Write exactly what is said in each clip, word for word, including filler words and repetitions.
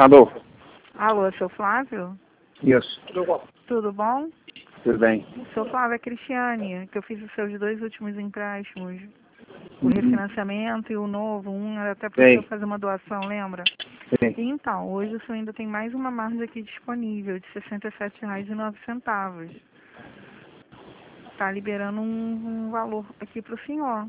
Alô? Alô, seu Flávio? Isso. Tudo bom? Tudo bem. Seu Flávio, é Cristiane, que eu fiz os seus dois últimos empréstimos. O Uhum. refinanciamento e o novo, um era até para Sei. eu fazer uma doação, lembra? Sim. Então, hoje o senhor ainda tem mais uma margem aqui disponível, de sessenta e sete reais e nove centavos. Tá liberando um, um valor aqui para o senhor.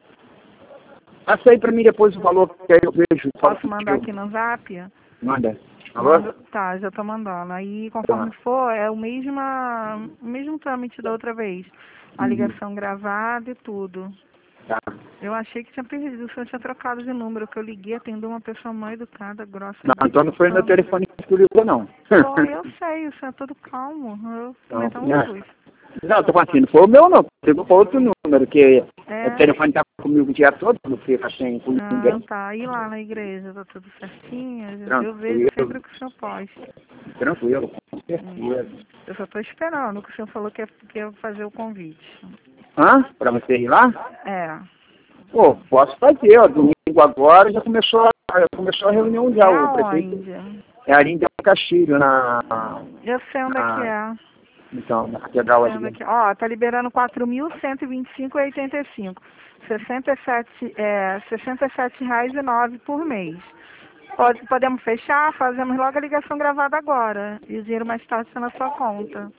Passa aí pra mim depois o valor que aí eu vejo. Posso mandar aqui no zap? Manda. Alô? Mando, tá, já tô mandando. Aí, conforme Tá. for, é o mesmo, o mesmo trâmite da outra vez. A Uhum. ligação gravada e tudo. Tá. Eu achei que tinha perdido, o senhor tinha trocado de número, que eu liguei, atendeu uma pessoa mal educada, grossa. Não, então não foi meu telefone que ligou, não. Foi, eu sei, o senhor é todo calmo. Eu também Não, tava não. luz. Não, tô falando assim, não foi o meu, não. Ligou para outro número, que É. o telefone tá comigo o dia todo, não fica sem com Ah, ninguém. tá. Aí lá na igreja, tá tudo certinho. Eu Tranquilo. vejo sempre o que o senhor posta. Tranquilo, com certeza. Hum. Eu só tô esperando, que o senhor falou que ia, que ia fazer o convite. Hã? Pra você ir lá? É. Pô, posso fazer, ó. Domingo agora já começou a, já começou a reunião já. É O prefeito aonde? é ali em Del Castilho, na, Eu sei onde é que na, é. então, na catedral Sei onde é ali. que é. Ó, tá liberando quatro mil cento e vinte e cinco reais e oitenta e cinco centavos. sessenta e sete, é, sessenta e sete reais e nove centavos por mês. Pode, podemos fechar, fazemos logo a ligação gravada agora. E o dinheiro mais tarde está na sua conta.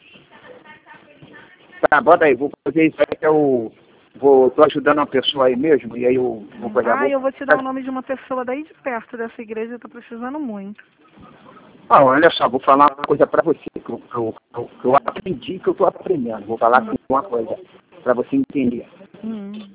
Tá, bota aí, vou fazer isso aí que eu vou, tô ajudando uma pessoa aí mesmo, e aí eu vou pegar. Ah, eu vou te dar o nome de uma pessoa daí de perto dessa igreja, eu tô precisando muito. Ah, olha só, vou falar uma coisa pra você, que eu, que eu, que eu, que eu aprendi, que eu tô aprendendo. Vou falar Hum. uma coisa, pra você entender. Hum.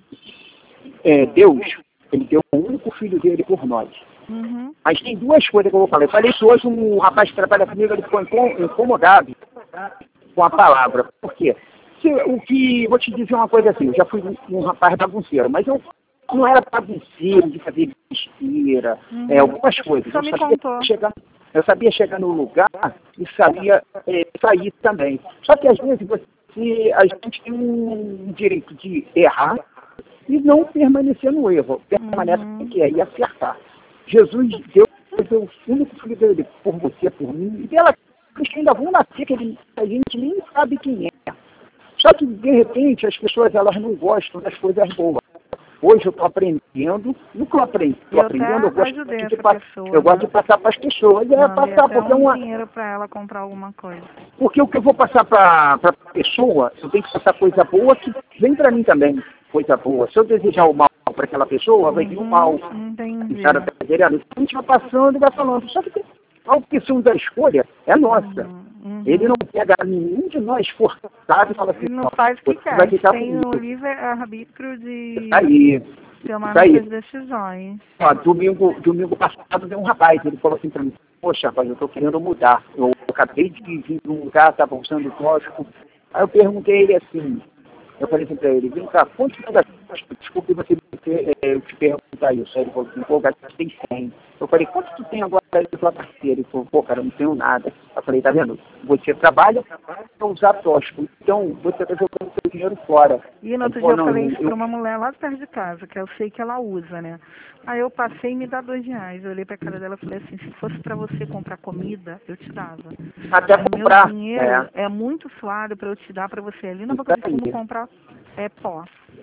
É, Deus, ele deu o único filho dele por nós. Uhum. Mas tem duas coisas que eu vou falar. Eu falei isso hoje, um rapaz que trabalha comigo, ele ficou incomodado com a palavra. Por quê? Se, o que, vou te dizer uma coisa assim, eu já fui um, um rapaz bagunceiro, mas eu não era bagunceiro de fazer besteira, Uhum. é, algumas coisas. Só Eu me sabia, contou. chegar, eu sabia chegar no lugar e sabia é, sair também. Só que às vezes você, a gente tem um direito de errar e não permanecer no erro. Permanece Uhum. no que é e acertar. Jesus deu o único filho dele por você, por mim, e pela que ainda vão nascer, que ele, a gente nem sabe quem é. Só que, de repente, as pessoas elas não gostam das coisas boas. Hoje eu estou aprendendo, no que eu aprendi, estou Eu aprendendo, eu até gosto ajudei de, essa pa- pessoa, eu gosto né? de passar para as pessoas, é Mandei passar, até porque é um uma, dinheiro pra ela comprar alguma coisa. porque o que eu vou passar para a pessoa, eu tenho que passar coisa boa que vem para mim também, coisa boa. Se eu desejar o mal para aquela pessoa, vai vir o mal. Uhum, entendi. O cara tá entendendo? A gente vai passando e vai falando. Só que tem, a opção da escolha é nossa. Uhum, uhum. Ele não pega nenhum de nós forçado e fala assim, Ele não não, faz o que você quer, vai a gente ficar tem comigo. o livre-arbítrio de Isso aí. tomar Isso aí. nossas decisões. Ó, domingo, domingo passado veio um rapaz, ele falou assim pra mim, poxa, rapaz, eu tô querendo mudar. Eu acabei de vir de um lugar, tava usando tóxico. Aí eu perguntei a ele assim, eu falei assim pra ele, vem cá, quanto tu gasta? Desculpe você é, eu te perguntar isso. Aí ele falou assim, pô, gastei cem. Eu falei, quanto tu tem agora da tua carteira? Ele falou, pô, cara, eu não tenho nada. Eu falei, tá vendo? Você trabalha para usar tóxico, então você tá jogando seu dinheiro fora. E no Ele outro dia falou, eu não, falei eu, isso eu, pra uma mulher lá perto de casa, que eu sei que ela usa, né? Aí eu passei e me dá dois reais. Eu olhei pra cara dela e falei assim, se fosse pra você comprar comida, eu te dava. até Mas meu comprar. dinheiro É, é muito suado pra eu te dar pra você ali na isso boca de fumo aí. comprar é pó.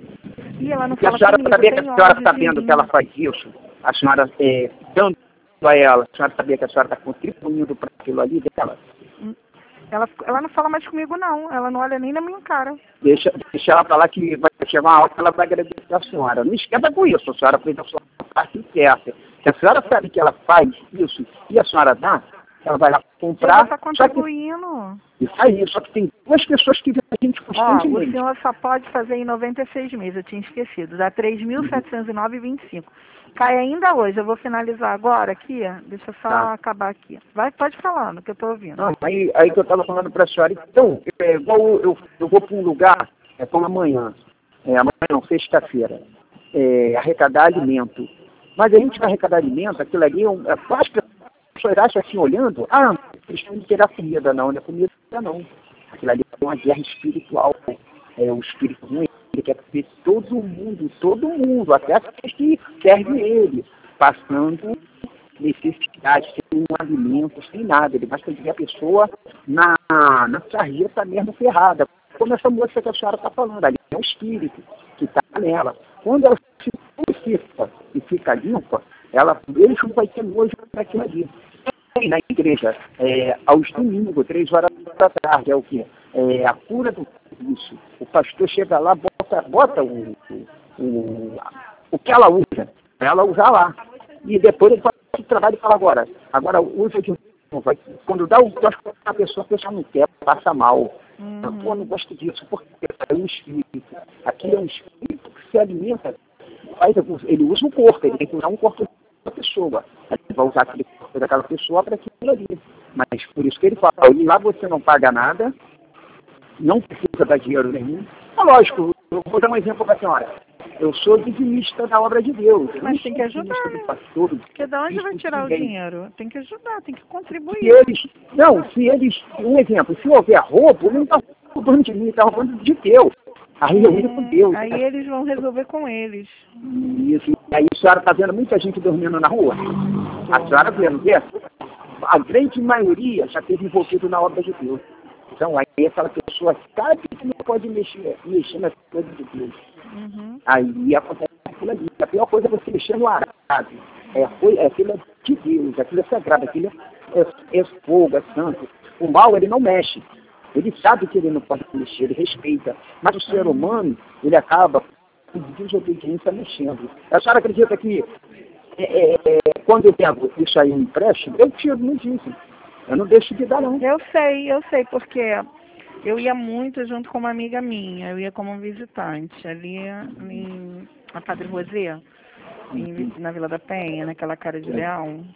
E ela não E a fala senhora comigo, sabia que a tem senhora ódio de sabendo mim. que ela faz isso? A senhora, é, dando a ela, a senhora sabia que a senhora está contribuindo para aquilo ali dela? Ela, ela não fala mais comigo, não. Ela não olha nem na minha cara. Deixa, deixa ela falar que vai chegar uma hora que ela vai agradecer a senhora. Não esquenta com isso, a senhora fez a sua parte certa. Se a senhora sabe que ela faz isso e a senhora dá, ela vai lá comprar. Ela está Só que, contribuindo. isso aí, só que tem duas pessoas que veem a gente Ó, o constantemente. senhor só pode fazer em noventa e seis meses, eu tinha esquecido. Dá três mil setecentos e nove vírgula vinte e cinco. Cai ainda hoje, eu vou finalizar agora aqui, ó. Deixa eu só Tá. acabar aqui. Vai, pode falando, que eu tô ouvindo. Não, aí, aí que eu estava falando para a senhora. Então, é, igual eu, eu vou para um lugar, é como amanhã, é, amanhã não, sexta-feira, é, arrecadar alimento. Mas a gente vai arrecadar alimento, aquilo ali, é, um- é, as pessoas acham assim, olhando, ah, eles têm que tirar comida, não, não é comida não. Aquilo ali é uma guerra espiritual, é o espírito ruim, ele quer ver todo mundo, todo mundo, até aqueles que servem ele, passando necessidade, sem um alimento, sem nada. Ele basta ver a pessoa na, na sarjeta mesmo ferrada. Como essa moça que a senhora está falando, ali é um espírito que está nela. Quando ela se purifica e fica limpa, ela mesmo vai ter nojo para aquilo ali. E na igreja, é, aos domingos, três horas da tarde, é o quê? É a cura do vício. O pastor chega lá, bota, bota o, o, o que ela usa, para ela usar lá. E depois ele faz o trabalho e fala agora. Agora usa de novo. Quando dá o gosto a pessoa, a pessoa não quer, passa mal. Uhum. Pô, eu não gosto disso, porque é um espírito. Aquilo é um espírito que se alimenta. Ele usa o corpo, ele tem que usar um corpo da pessoa. Ele vai usar aquele corpo daquela pessoa para aquilo ali. Mas por isso que ele fala, e lá você não paga nada, não precisa dar dinheiro nenhum. É lógico, eu vou dar um exemplo para a senhora. Eu sou dizimista da obra de Deus. Mas tem que ajudar, né? Pastor, porque de onde vai tirar o dinheiro? Tem que ajudar, tem que contribuir. Se eles, não, se eles, um exemplo, se houver roubo, ele não está roubando de mim, está roubando de Deus. Aí eu lido com Deus. Aí né? Eles vão resolver com eles. Isso. E aí a senhora está vendo muita gente dormindo na rua? A senhora vê, não vê? A grande maioria já esteve envolvido na obra de Deus. Então aí aquela pessoa sabe que não pode mexer, mexer nas coisas de Deus. Uhum. Aí acontece aquilo ali. A pior coisa é você mexer no arado. É, é aquilo de Deus, aquilo é sagrado, aquilo é, é, é fogo, é santo. O mal, ele não mexe. Ele sabe que ele não pode mexer, ele respeita. Mas o ser humano, ele acaba com desobediência mexendo. A senhora acredita que é, é, quando eu pego isso aí em empréstimo, eu tiro, não disse. Eu não deixo de dar, não. Eu sei, eu sei, porque eu ia muito junto com uma amiga minha, eu ia como visitante, ali em, na Padre Rosé, em, na Vila da Penha, naquela cara de leão.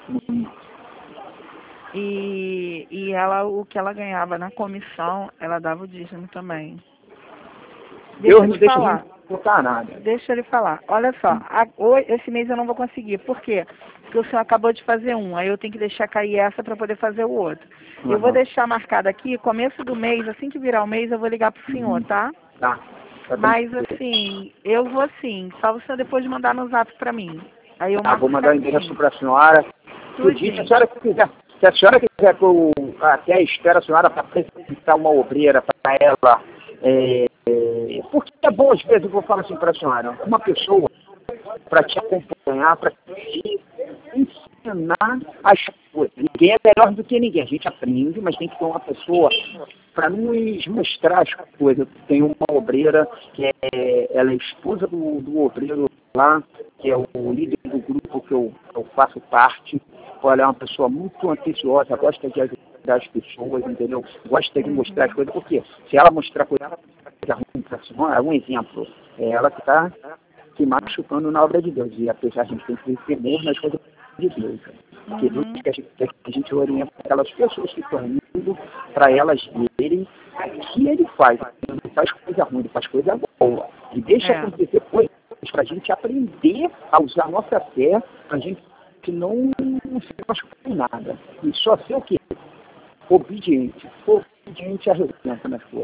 E, e ela, o que ela ganhava na comissão, ela dava o dízimo também. Deixa eu não deixo de botar nada. Deixa ele falar. Olha só, a, esse mês eu não vou conseguir. Por quê? Porque o senhor acabou de fazer um, aí eu tenho que deixar cair essa para poder fazer o outro. Uhum. Eu vou deixar marcado aqui, começo do mês, assim que virar o mês, eu vou ligar pro senhor, uhum. tá? Tá. tá Mas assim, eu vou sim, só você depois de mandar no zap para mim. Aí eu tá, vou mandar o endereço para a senhora. Tudo se a senhora quiser. Se a senhora quiser que eu até espero a senhora para apresentar uma obreira para ela, é, é, porque é bom às vezes eu vou falar assim para a senhora, uma pessoa para te acompanhar, para te ensinar as coisas. Ninguém é melhor do que ninguém, a gente aprende, mas tem que ter uma pessoa para nos mostrar as coisas. Tem uma obreira que é, ela é esposa do, do obreiro lá, que é o líder do grupo que eu, eu faço parte. Olha, é uma pessoa muito atenciosa, gosta de ajudar as pessoas, entendeu? Gosta de mostrar as coisas, porque se ela mostrar coisa ruim para a senhora, um exemplo, é ela que está se machucando na obra de Deus. E apesar de a gente ter que ter temor nas coisas de Deus. Porque uhum. Deus quer que a gente orienta aquelas pessoas que estão indo para elas verem o que ele faz. Ele não faz coisa ruim, ele faz coisa boa. E deixa é. acontecer coisas para a gente aprender a usar a nossa fé, para a gente que não, não se machucar em nada. E só ser o quê? Obediente. Obediente arrebenta nas coisas.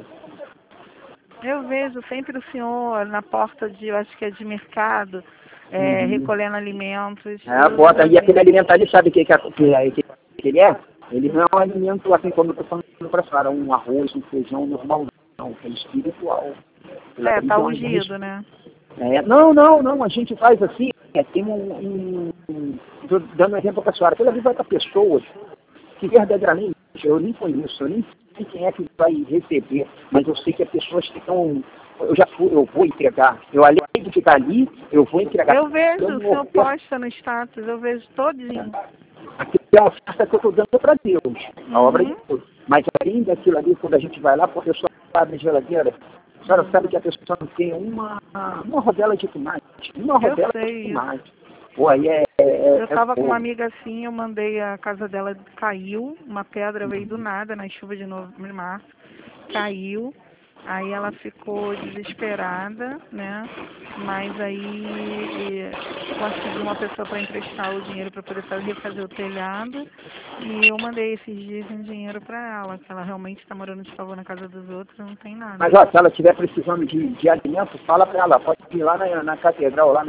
Eu vejo sempre o senhor na porta de, eu acho que é de mercado, é, uhum. recolhendo alimentos. É, bota aí aquele alimento ali, sabe o que, que, que, que, que ele é? Ele não é um alimento, assim, como eu estou falando para a senhora, um arroz, um feijão normal, não, é espiritual. É, tá ungido, né? É, não, não, não, a gente faz assim, é, tem um, um, um dando um exemplo para a senhora, aquilo ali vai para pessoas que verdadeiramente, eu nem conheço, eu nem sei quem é que vai receber, mas eu sei que as pessoas que estão, eu já fui, eu vou entregar, eu além de ficar ali, eu vou entregar. Eu vejo, o senhor posta no status, eu vejo todinho. Aquilo é uma oferta que eu estou dando para Deus, a uhum. obra de Deus. Mas além daquilo ali, quando a gente vai lá, a pessoa abre a geladeira, a senhora sabe que a pessoa não tem uma, uma rodela de tomate. Uma rodela de tomate. Pô, aí é, é, eu estava é com uma amiga assim, eu mandei, a casa dela caiu, uma pedra veio do nada, na chuva de novo de março, caiu. Aí ela ficou desesperada, né? Mas aí conseguiu uma pessoa para emprestar o dinheiro para poder fazer, refazer o telhado. E eu mandei esses dias em dinheiro para ela, que ela realmente está morando de favor na casa dos outros, não tem nada. Mas ó, se ela estiver precisando de, de alimento, fala para ela, pode ir lá na, na catedral, lá na igreja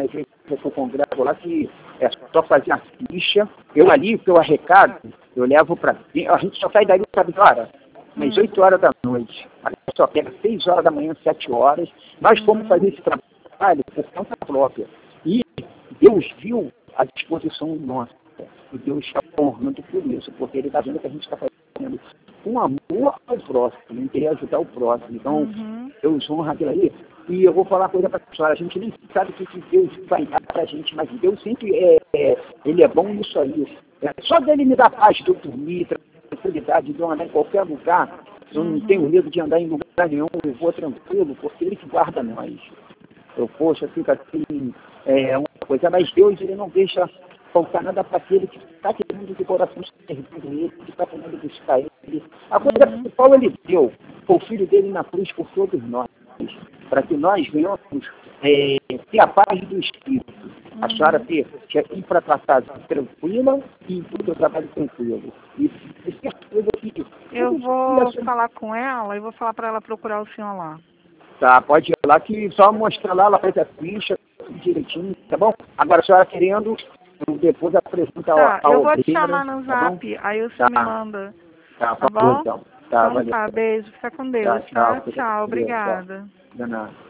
que eu congrego lá, que é só fazer a ficha. Eu ali, que eu arrecado, eu levo para... A gente só sai daí, sabe, hora? Às Hum. oito horas da noite. A gente só pega seis horas da manhã, sete horas. Nós fomos Uhum. fazer esse trabalho por conta própria. E Deus viu a disposição nossa. E Deus está honrando por isso, porque Ele está vendo que a gente está fazendo com amor ao próximo, em querer ajudar o próximo. Então, Uhum. Deus honra aquilo aí. E eu vou falar uma coisa para a senhora, a gente nem sabe o que que Deus vai dar para a gente, mas Deus sempre é, é, Ele é bom nisso aí. É, só dele me dá paz de eu dormir, tranquilidade de eu andar em qualquer lugar. Eu não Uhum. tenho medo de andar em lugar nenhum, eu vou tranquilo, porque Ele que guarda nós. Eu, poxa, fica assim, é uma coisa, mas Deus, Ele não deixa faltar nada para aquele que está querendo de coração servindo Ele, que está querendo buscar Ele. A coisa Uhum. principal Ele deu, foi o Filho dele na cruz por todos nós, para que nós venhamos é, ter a paz do Espírito. A Uhum. senhora ter, ir para a casa tranquila e ir para o seu trabalho tranquilo. E essa coisa que... Eu vou falar com ela e vou falar para ela procurar o senhor lá. Tá, pode ir lá que só mostra lá, ela faz a ficha, tudo direitinho, tá bom? Agora a senhora querendo, eu depois apresenta Tá, a, a eu vou te obreira, chamar no tá bom? zap, aí você Tá, me manda. tá, Tá falou bom? então. Tá, Então valeu. tá, beijo, fica com Tá, Deus, tchau. tá? Fica com Tchau, Deus, tchau. obrigada. De nada.